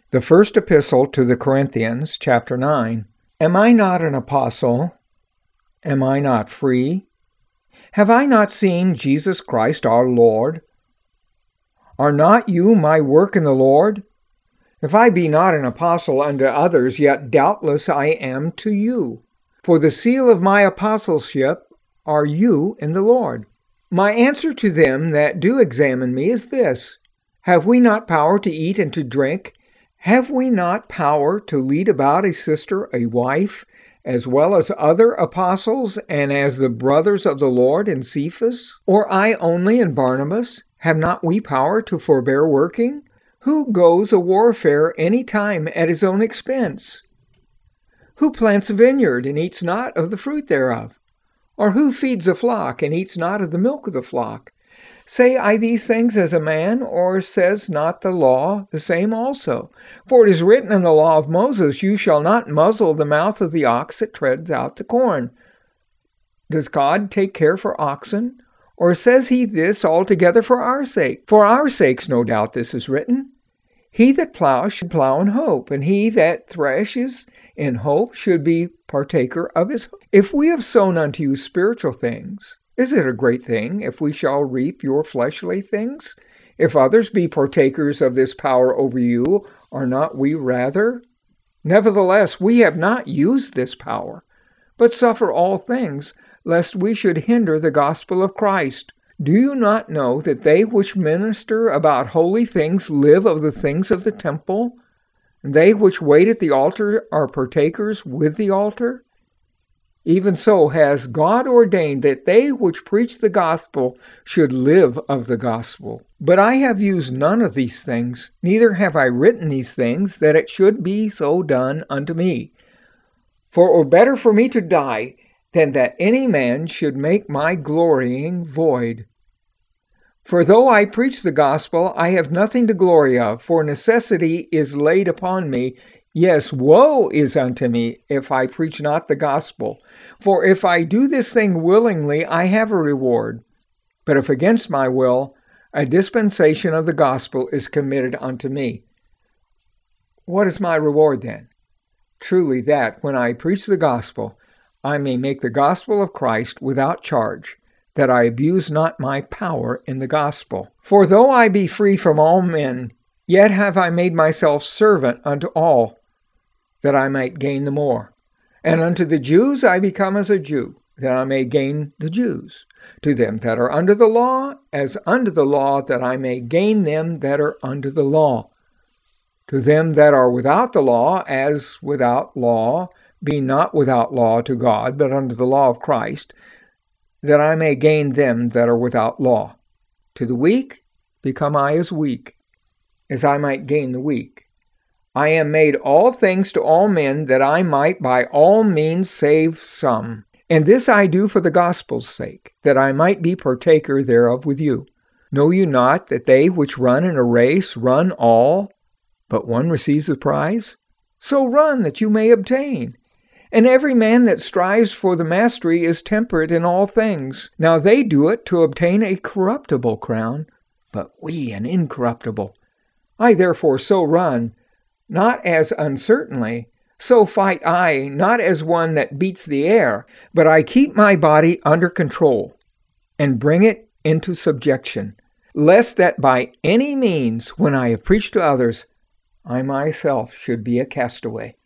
The first epistle to the Corinthians, chapter 9. Am I not an apostle? Am I not free? Have I not seen Jesus Christ our Lord? Are not you my work in the Lord? If I be not an apostle unto others, yet doubtless I am to you. For the seal of my apostleship are you in the Lord. My answer to them that do examine me is this: Have we not power to eat and to drink? Have we not power to lead about a sister, a wife, as well as other apostles, and as the brothers of the Lord and Cephas? Or I only and Barnabas? Have not we power to forbear working? Who goes a warfare any time at his own expense? Who plants a vineyard and eats not of the fruit thereof? Or who feeds a flock and eats not of the milk of the flock? Say I these things as a man, or says not the law the same also? For it is written in the law of Moses, You shall not muzzle the mouth of the ox that treads out the corn. Does God take care for oxen? Or says he this altogether for our sake? For our sakes, no doubt, this is written. He that plows should plow in hope, and he that threshes in hope should be partaker of his hope. If we have sown unto you spiritual things, is it a great thing if we shall reap your fleshly things? If others be partakers of this power over you, are not we rather? Nevertheless, we have not used this power, but suffer all things, lest we should hinder the gospel of Christ. Do you not know that they which minister about holy things live of the things of the temple? And they which wait at the altar are partakers with the altar? Even so has God ordained that they which preach the gospel should live of the gospel. But I have used none of these things, neither have I written these things, that it should be so done unto me. For it were better for me to die, than that any man should make my glorying void. For though I preach the gospel, I have nothing to glory of, for necessity is laid upon me. Yes, woe is unto me, if I preach not the gospel. For if I do this thing willingly, I have a reward. But if against my will, a dispensation of the gospel is committed unto me. What is my reward then? Truly that, when I preach the gospel, I may make the gospel of Christ without charge, that I abuse not my power in the gospel. For though I be free from all men, yet have I made myself servant unto all, that I might gain the more. And unto the Jews I become as a Jew, that I may gain the Jews. To them that are under the law, as under the law, that I may gain them that are under the law. To them that are without the law, as without law, being not without law to God, but under the law of Christ, that I may gain them that are without law. To the weak become I as weak, as I might gain the weak. I am made all things to all men, that I might by all means save some. And this I do for the gospel's sake, that I might be partaker thereof with you. Know you not that they which run in a race run all, but one receives the prize? So run that you may obtain. And every man that strives for the mastery is temperate in all things. Now they do it to obtain a corruptible crown, but we an incorruptible. I therefore so run, not as uncertainly, so fight I, not as one that beats the air, but I keep my body under control, and bring it into subjection, lest that by any means, when I have preached to others, I myself should be a castaway.